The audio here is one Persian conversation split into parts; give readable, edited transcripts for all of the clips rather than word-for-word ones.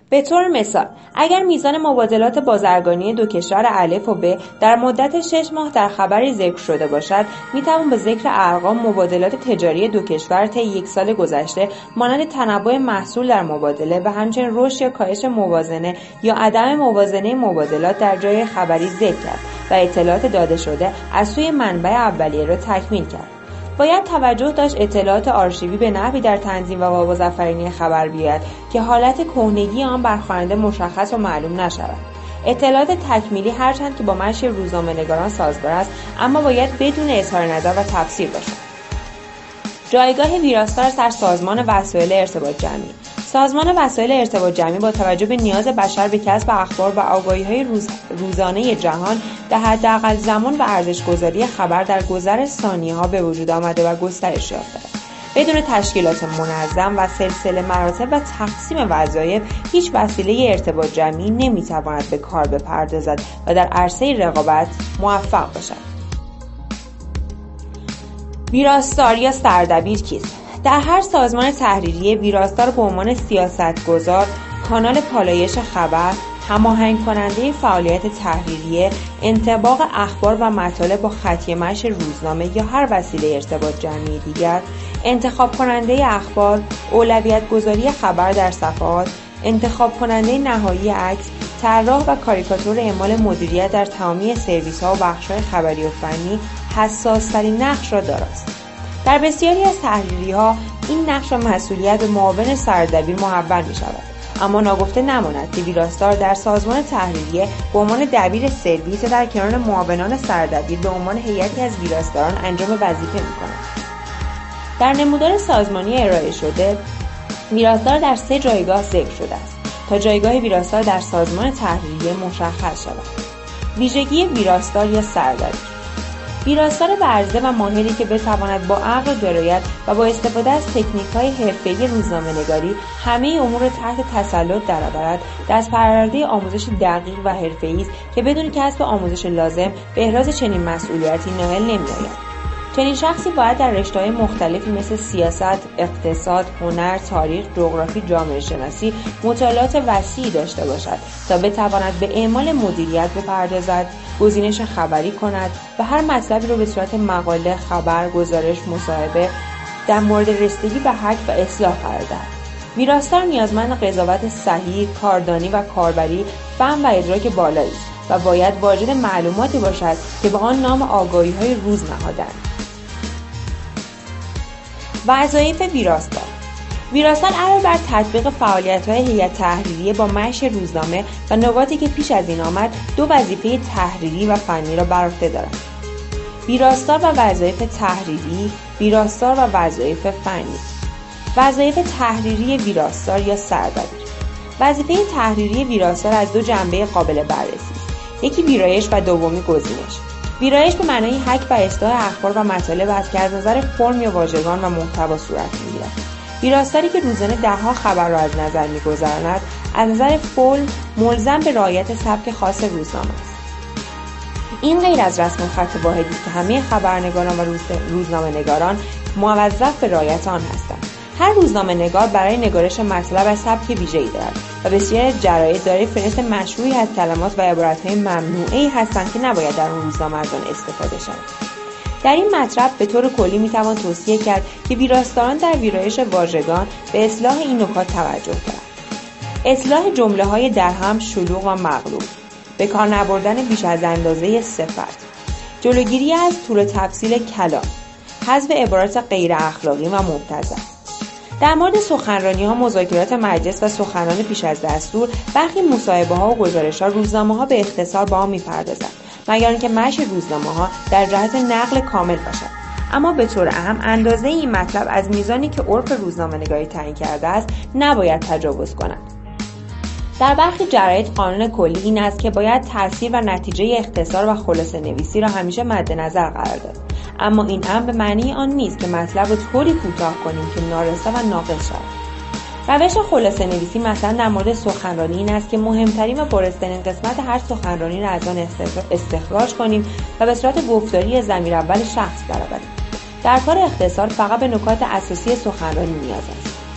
به طور مثال، اگر میزان مبادلات بازرگانی دو کشور الف و ب در مدت 6 ماه در خبری ذکر شده باشد، میتوان به ذکر ارقام مبادلات تجاری دو کشور طی یک سال گذشته مانند تنوع محصول در مبادله و همچنین رشد یا کاهش موازنه یا عدم موازنه مبادلات در جای خبری ذکر کرد و اطلاعات داده شده از سوی منبع اولیه را تکمیل کرد. باید توجه داشت اطلاعات آرشیوی به نحوی در تنظیم و بازآفرینی خبر بیاید که حالت کهنگی آن بر خواننده مشخص و معلوم نشود. اطلاعات تکمیلی هرچند که با منشأ روزنامه‌نگاران سازگار است، اما باید بدون اظهار نظر و تفسیر باشد. جایگاه ویراستار در سازمان وسایل ارتباط جمعی. سازمان وسایل ارتباط جمعی با توجه به نیاز بشر به کسب اخبار و آگاهی‌های روزانه جهان در حداقل زمان و ارزش‌گذاری خبر در گذر ثانیه‌ها به وجود آمده و گسترش یافته است. بدون تشکیلات منظم و سلسله مراتب و تقسیم وظایف، هیچ وسیله ارتباط جمعی نمی‌تواند به کار بپردازد و در عرصه رقابت موفق باشد. ویراستار یا سردبیر کیست؟ در هر سازمان تحریریه ویراستار به عنوان سیاستگزار، کانال پالایش خبر، هماهنگ کننده فعالیت تحریریه، انطباق اخبار و مطالب با خطی متن روزنامه یا هر وسیله ارتباط جمعی دیگر، انتخاب کننده اخبار، اولویت گذاری خبر در صفحات، انتخاب کننده نهایی عکس، طراح و کاریکاتور اعمال مدیریت در تمامی سرویس‌ها و بخش‌های خبری و فنی حساس‌ترین نقش را دارد. در بسیاری از تحریری‌ها این نقش و مسئولیت به معاون سردبیر محول می‌شود، اما ناگفته نماند که ویراستار در سازمان تحریریه به عنوان دبیر سرویس در کنار معاونان سردبیر به عنوان هیئتی از ویراستاران انجام وظیفه می‌کند. در نمودار سازمانی ارائه شده، ویراستار در 3 جایگاه ذکر شده است تا جایگاه ویراستار در سازمان تحریریه مشخص شود. ویژگی ویراستار یا سردبیر: ویراستار ورزیده و ماهری که بتواند با عقل و درایت و با استفاده از تکنیک‌های حرفه‌ای روزنامه‌نگاری همه امور را تحت تسلط درآورد، دست پرورده آموزش دقیق و حرفه‌ای است که بدون کسب آموزش لازم به احراز چنین مسئولیتی نائل نمی‌آید. چنین شخصی باید در رشته‌های مختلفی مثل سیاست، اقتصاد، هنر، تاریخ، جغرافی، جامعه شناسی مطالعات وسیعی داشته باشد تا بتواند به اعمال مدیریت بپردازد، گزینش خبری کند و هر مطلبی را به صورت مقاله، خبر، گزارش، مصاحبه در مورد رسیدگی به حق و اصلاح قرار دهد. ویراستار نیازمند قضاوت صحیح، کاردانی و کاربری، فهم و ادراک بالایی است و باید واجد معلوماتی باشد که به آن نام آگاهی‌های روز نهاده‌اند. وظایف ویراستار: ویراستار علاوه بر تطبیق فعالیت‌های هیئت تحریریه با منشأ روزنامه و نکاتی که پیش از این آمد، 2 وظیفه تحریری و فنی را بر عهده دارد. ویراستار و وظایف تحریری، ویراستار و وظایف فنی. وظایف تحریری ویراستار یا سردبیر: وظیفه تحریری ویراستار از 2 جنبه قابل بررسی است. یکی ویرایش و دومی گزینش. ویرایش به معنای حک و اصلاح اخبار و مطالب است که از نظر فرم یا واژگان و محتوا صورت می‌گیرد. ویراستاری که روزانه 10 خبر را از نظر می‌گذراند، از نظر فرم ملزم به رعایت سبک خاص روزنامه است. این غیر از رسم خط واحدی است که همه خبرنگاران و روزنامه‌نگاران موظف به رعایت آن هستند. هر روزنامه‌نگار برای نگارش مطلب از سبک ویژه‌ای دارد و بسیاری از جراید دارای فهرست مشروعی از کلمات و عبارت‌های ممنوعه‌ای هستند که نباید در اون روزنامه از آن استفاده شود. در این مطلب به طور کلی میتوان توصیه کرد که ویراستاران در ویرایش واژگان به اصلاح این نکات توجه کنند. اصلاح جمله‌های درهم، شلوغ و مقلوب، به کار نبردن بیش از اندازه صفت، جلوگیری از طول تفصیل کلام، حذف عبارات غیر اخلاقی و مبتذل. در مورد سخنرانی‌ها، مذاکرات مجلس و سخنان پیش از دستور، برخی مصاحبه‌ها و گزارش‌ها روزنامه‌ها به اختصار به آن می‌پردازند، مگر اینکه نشر روزنامه‌ها در جهت نقل کامل باشد. اما به طور عام اندازه این مطلب از میزانی که عرف روزنامه‌نگاری تعیین کرده است نباید تجاوز کند. در برخی جراید قانون کلی این است که باید تأثیر و نتیجه اختصار و خلاصه نویسی را همیشه مد نظر قرار داد. اما این هم به معنی آن نیست که مطلب را طوری کوتاه کنیم که نارسا و ناقص شود. روش خلاصه نویسی مثلا در مورد سخنرانی این است که مهمترین و بارزترین قسمت هر سخنرانی را از آن استخراج کنیم و به صورت گفتاری ضمیر اول شخص درآوریم. در کار اختصار فقط به نکات اساسی سخنرانی نیاز است.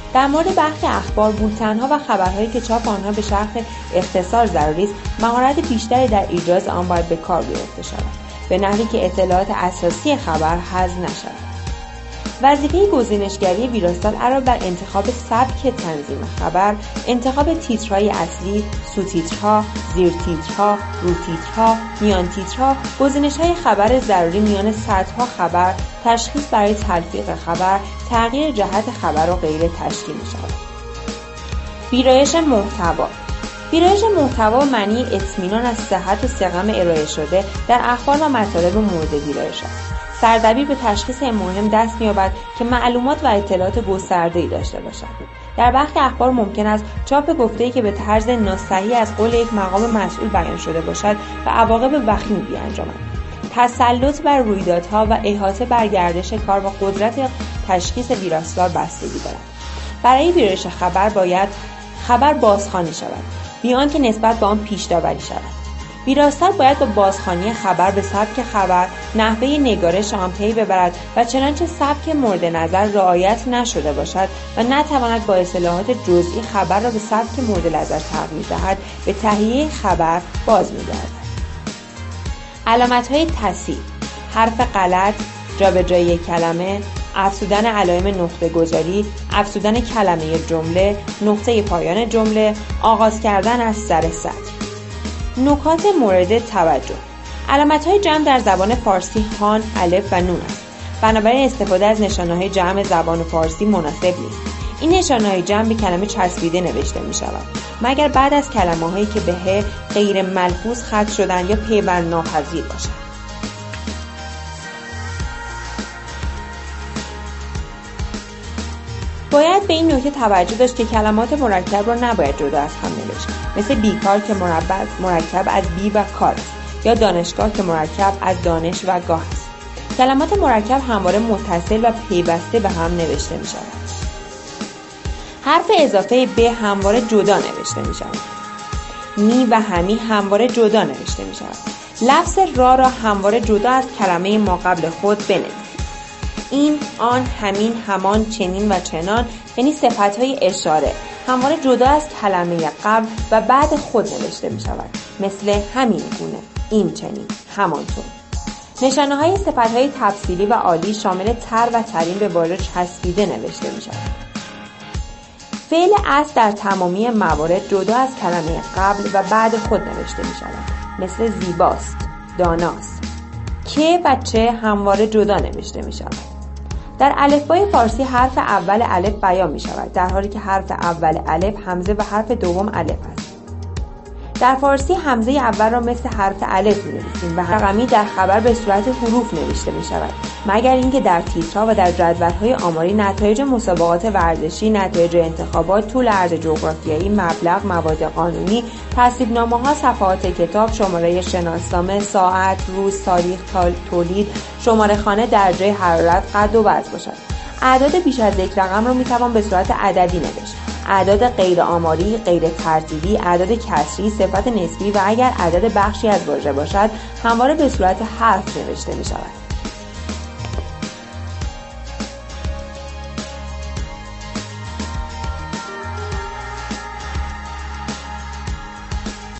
در مورد برخی اخبار، بولتن‌ها و خبرهایی که چاپ آنها به شرط اختصار ضروری است، مهارت بیشتری در ایجاز آن باید به کار گرفته شود، به نحوی که اطلاعات اساسی خبر حذف نشود. وظیفه گزینشگری ویراستار علاوه بر انتخاب سبک تنظیم خبر، انتخاب تیترهای اصلی، سوتیترها، زیرتیترها، روتیترها، میان تیترها، گزینش‌های خبر ضروری میان سطرها خبر، تشخیص برای تلفیق خبر، تغییر جهت خبر و غیره تشکیل می‌شود. ویرایش محتوا. ویرایش محتوا معنی اطمینان از صحت و سقم ارائه شده در اخبار و مطالب مورد ویرایش است. سردبیر به تشخیص مهم دست می‌یابد که معلومات و اطلاعات گسترده‌ای داشته باشد. در برخی اخبار ممکن است چاپ گفته‌ای که به طرز ناصحیح از قول یک مقام مسئول بیان شده باشد و عواقب وخیمی بیانجامد. تسلط بر رویدادها و احاطه بر گردش کار و قدرت تشخیص ویراستار بستگی دارد. برای ویرایش خبر باید خبر بازخوانی شود، بی آنکه نسبت به آن پیش داوری شود. ویراستار باید با بازخوانی خبر به سبک خبر، نحوه نگارش آن پی ببرد و چنانچه سبک مورد نظر رعایت نشده باشد و نتواند با اصطلاحات جزئی خبر را به سبک مورد نظر تغییر دهد، به تهیه خبر باز می‌گردد. علامت‌های تصحیح: حرف غلط، جابجایی کلمه، افزودن علائم نقطه گذاری، افزودن کلمه جمله، نقطه پایان جمله، آغاز کردن از سر سطر. نکات مورد توجه: علامت‌های جمع در زبان فارسی هان، الف و نون است. بنابراین استفاده از نشانه‌های جمع زبان فارسی مناسب نیست. این نشانه‌های جمع به کلمه چسبیده نوشته می‌شود، مگر بعد از کلمه‌هایی که به ه غیر ملحوظ ختم شدند یا پیوند ناپذیر باشند. باید به این نکته توجه داشت که کلمات مرکب را نباید جدا از هم نوشت، مثل بیکار که مرکب از بی و کار است، یا دانشگاه که مرکب از دانش و گاه است. کلمات مرکب همواره متصل و پیوسته به هم نوشته می شود. حرف اضافه به همواره جدا نوشته می شود. می و همی همواره جدا نوشته می شود. لفظ را همواره جدا از کلمه ما قبل خود بنویسید. این، آن، همین، همان، چنین و چنان یعنی صفت‌های اشاره همواره جدا از کلمه قبل و بعد خود نوشته می شود، مثل همین گونه، این چنین، همانطور. نشانه‌های صفت‌های تفصیلی و عالی شامل تر و ترین به بالا چسبیده نوشته می شود. فعل اصل در تمامی موارد جدا از کلمه قبل و بعد خود نوشته می شود، مثل زیباست، داناست. که و چه همواره جدا نوشته می شود. در الفبای فارسی حرف اول الف بیان می شود، در حالی که حرف اول الف همزه و حرف دوم الف است. در فارسی همزه اول را مثل حرف الف می نویسیم و رقمی در خبر به صورت حروف نوشته می شود، مگر اینکه در تیترها و در جدول‌های آماری نتایج مسابقات ورزشی، نتایج انتخابات، طول عرض جغرافیایی، مبلغ، مواد قانونی، تصویب‌نامه‌ها، صفحات کتاب، شماره شناسنامه، ساعت، روز، تاریخ، تولید، شماره خانه، درجه حرارت، قد و وزن باشد. اعداد بیش از یک رقم را می‌توان به صورت عددی نوشت. اعداد غیر آماری، غیر ترتیبی، اعداد کسری، صفت نسبی و اگر عدد بخشی از واژه باشد همواره به صورت حرف نوشته می‌شود.